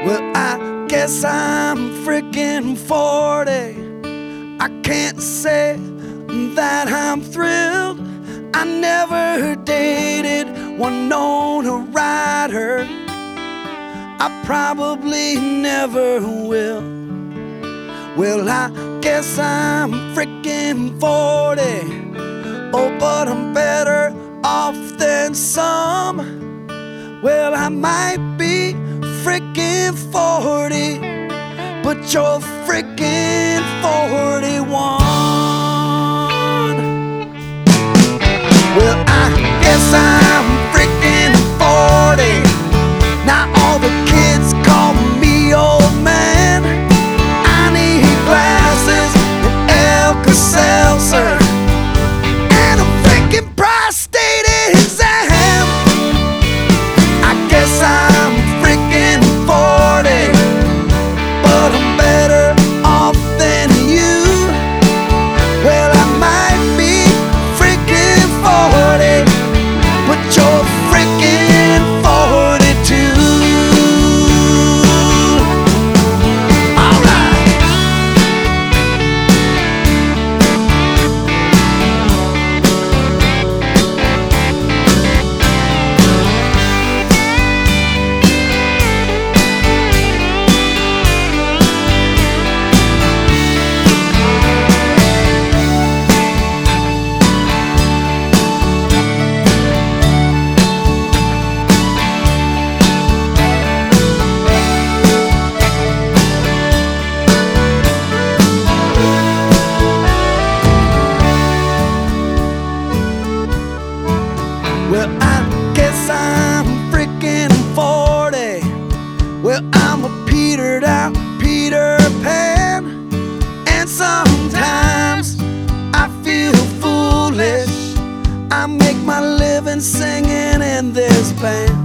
Well, I guess I'm freaking 40. I can't say that I'm thrilled. I never dated Winona Ryder. I probably never will. Well, I guess I'm freaking 40. Oh, but I'm better off than some. Well, I might be freaking 40, but you're freaking 41. Well, I guess I'm freaking 40. Now all the kids call me old man. I need glasses and Alka-Seltzer and a freaking prostate exam. I guess I'm freaking 40, but I'm better off than you. Well, I might be freaking 40, but you're freaking 42. Alright. Well, I guess I'm freaking 40. Well, I'm a petered out Peter Pan, and sometimes I feel foolish. I make my living singing in this band.